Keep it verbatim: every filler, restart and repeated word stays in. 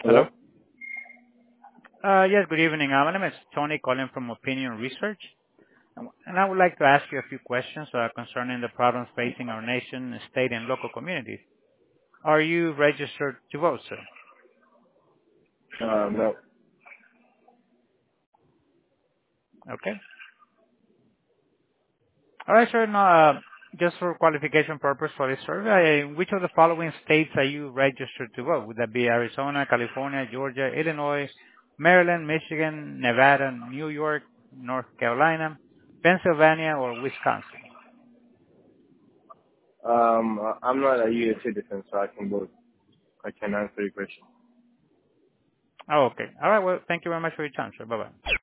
Hello? Hello? Uh Yes, good evening. Uh, My name is Tony calling from Opinion Research, Um, and I would like to ask you a few questions uh, concerning the problems facing our nation, state, and local communities. Are you registered to vote, sir? Uh, no. Okay. All right, sir. Now, uh, just for qualification purpose for this survey, uh, which of the following states are you registered to vote? Would that be Arizona, California, Georgia, Illinois, Maryland, Michigan, Nevada, New York, North Carolina, Pennsylvania, or Wisconsin? Um, uh, I'm not a U S citizen, so I can vote. I can answer your question. Oh, okay. All right. Well, thank you very much for your time, sir. Bye-bye.